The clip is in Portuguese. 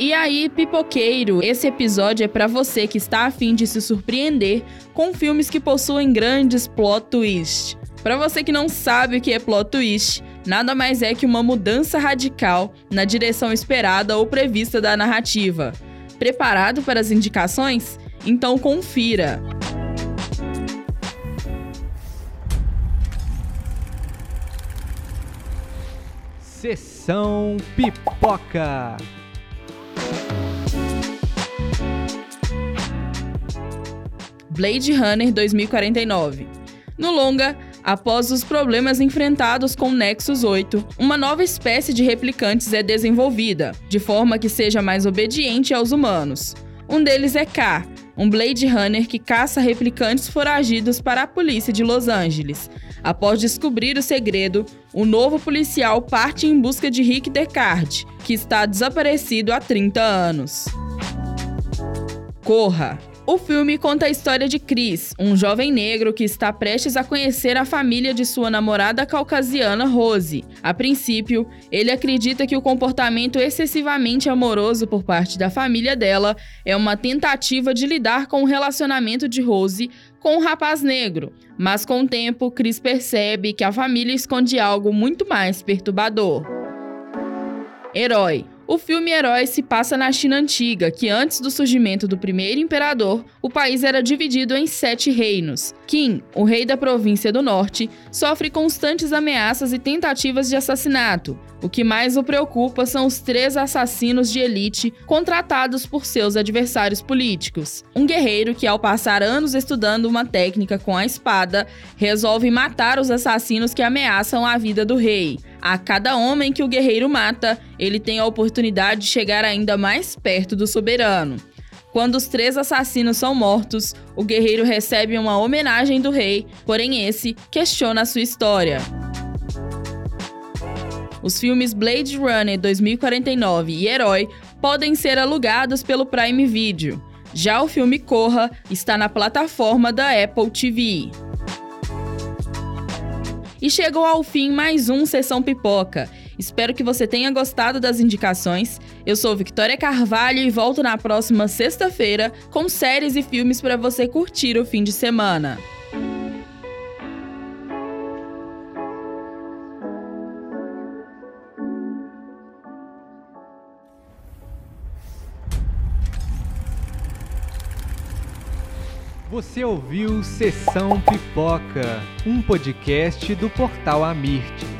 E aí, pipoqueiro, esse episódio é pra você que está a fim de se surpreender com filmes que possuem grandes plot twists. Pra você que não sabe o que é plot twist, nada mais é que uma mudança radical na direção esperada ou prevista da narrativa. Preparado para as indicações? Então confira! Sessão Pipoca. Blade Runner 2049. No longa, após os problemas enfrentados com Nexus 8, uma nova espécie de replicantes é desenvolvida, de forma que seja mais obediente aos humanos. Um deles é K, um Blade Runner que caça replicantes foragidos para a polícia de Los Angeles. Após descobrir o segredo, o novo policial parte em busca de Rick Deckard, que está desaparecido há 30 anos. Corra! O filme conta a história de Chris, um jovem negro que está prestes a conhecer a família de sua namorada caucasiana Rose. A princípio, ele acredita que o comportamento excessivamente amoroso por parte da família dela é uma tentativa de lidar com o relacionamento de Rose com um rapaz negro. Mas com o tempo, Chris percebe que a família esconde algo muito mais perturbador. Herói. O filme Herói se passa na China antiga, que antes do surgimento do primeiro imperador, o país era dividido em 7 reinos. Qin, o rei da província do norte, sofre constantes ameaças e tentativas de assassinato. O que mais o preocupa são os 3 assassinos de elite contratados por seus adversários políticos. Um guerreiro que, ao passar anos estudando uma técnica com a espada, resolve matar os assassinos que ameaçam a vida do rei. A cada homem que o guerreiro mata, ele tem a oportunidade de chegar ainda mais perto do soberano. Quando os 3 assassinos são mortos, o guerreiro recebe uma homenagem do rei, porém esse questiona a sua história. Os filmes Blade Runner 2049 e Herói podem ser alugados pelo Prime Video. Já o filme Corra está na plataforma da Apple TV. E chegou ao fim mais um Sessão Pipoca. Espero que você tenha gostado das indicações. Eu sou Victoria Carvalho e volto na próxima sexta-feira com séries e filmes para você curtir o fim de semana. Você ouviu Sessão Pipoca, um podcast do Portal Amirte.